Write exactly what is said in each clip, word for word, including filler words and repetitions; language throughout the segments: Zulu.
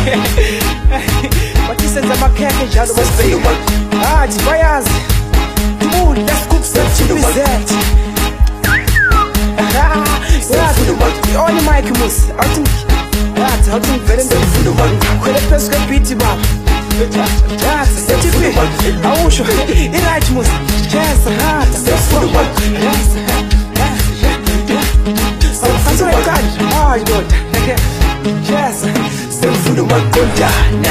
bathi senza amakhekhe njalo basifika hathi bayazi mood let's cook something present on the mic mus athi yathi athi ngivele ngifuna ukhwele phezu kwebeat baba yathi sethi awusho i-right mus chesa hata sefuna yes so I got oh God yes sefuna maqondana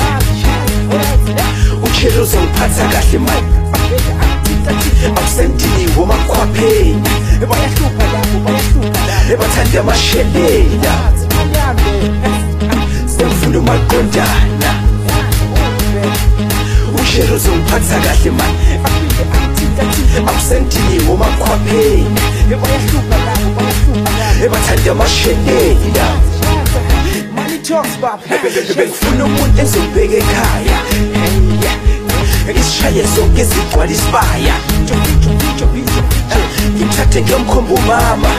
uchelo zongiphatha kahle manje absentini womakhwapheni bayahlupha lapho bayahlupha lapho ebathanda amashelela sefuna maqondana uchelo zongiphatha kahle manje absentini womakhwapheni bayahlupha lapho bayahlupha lapho ebathanda amashelela money talks baba bengifuna umuntu ezobheka ekhaya isishaye zonke zigcwala isibaya ngithathe ngiyomkhomba umama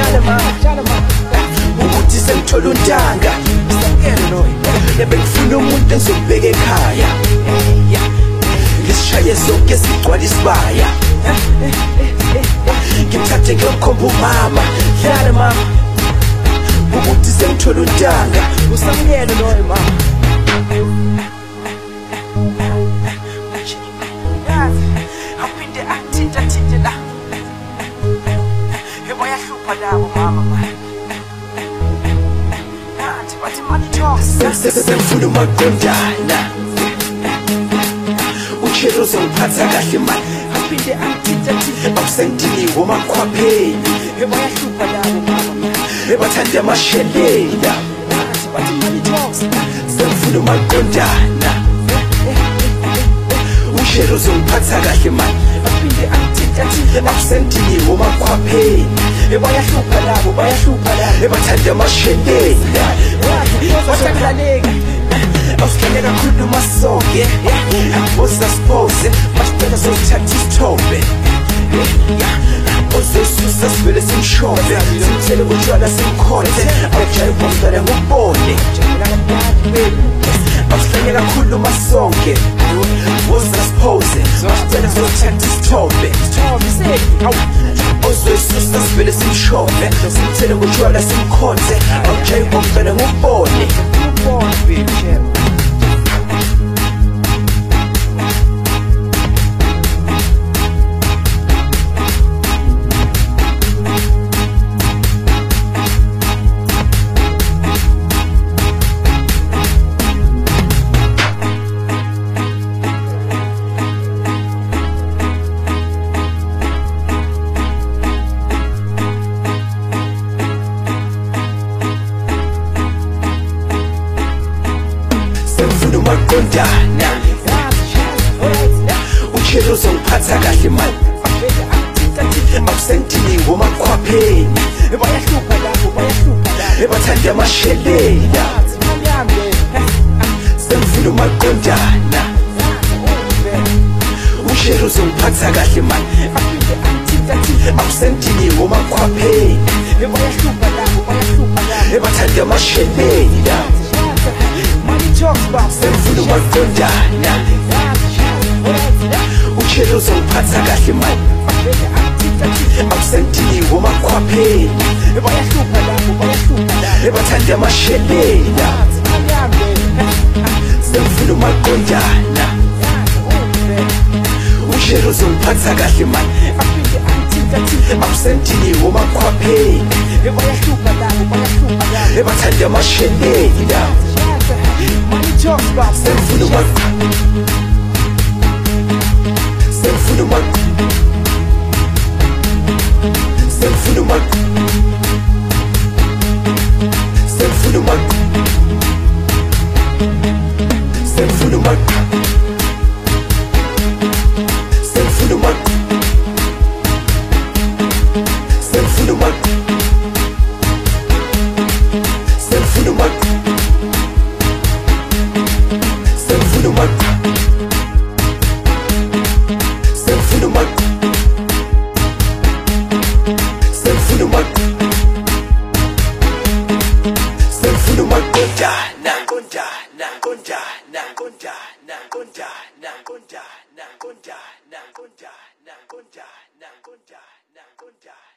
ukuthi sengithola untanga bengifuna umuntu ezobheka ekhaya isishaye zonke zigcwala isibaya ngithathe ngiyomkhomba umama ukuthi sengithola untanga usamukele loyo mama aphinde athinta thinta la ebayahlupha labo mama yathi bathi money talks sefuna maqondana uchelo zongiphatha kahle manje aphinde athinta thinta absentini womakhwapheni ebayahlupha labo mama ebathanda amashelela yathi bathi money talks sefuna maqondana uchelo zongiphatha kahle manje aphinde athinta thinta absentini womakhwapheni ebayahlupha labo bayahlupha labo ebathanda amashelela wasaklaleka awusikele kakhulu masonke usasipose masicela sozithatha isithombe ozosusa sivele simshobe simthele kutshwala simkhonze awujaye kwamdala ngokubone awusikele kakhulu masonke usasipose masicela sozithatha isithombe ozosusa sivele simshobe simthele kutshwala simkhonze awujaye kwamdala ngokubone maqondana uchelo zongiphatha kahle manje absentini womakhwapheni bayahlupha lapho bayahlupha lapho ebathanda amashelela sefuna maqondana uchelo zongiphatha kahle manje absentini womakhwapheni bayahlupha lapho bayahlupha lapho ebathanda amashelela sefuna maqondana uchelo zongiphatha kahle manje absentini womakhwapheni bayahlupha lapho bayahlupha lapho ebathanda amashelela sefuna maqondana uchelo zongiphatha kahle manje absentini womakhwapheni bayahlupha lapho bayahlupha lapho ebathanda amashelela money talks about sefuna maqondana sefuna maqondana sefuna maqondana sefuna maqondana sefuna maqondana sefuna maqondana sefuna maqondana sefuna maqondana Gondana, Gondana, Gondana, Gondana, Gondana, Gondana.